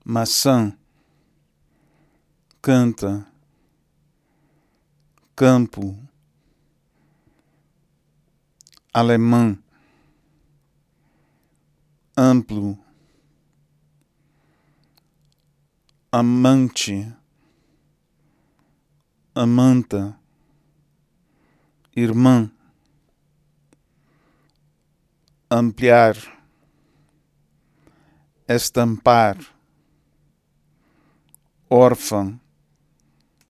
maçã, canta, campo, alemã, amplo, amante, amanta, irmã, ampliar, estampar, órfã,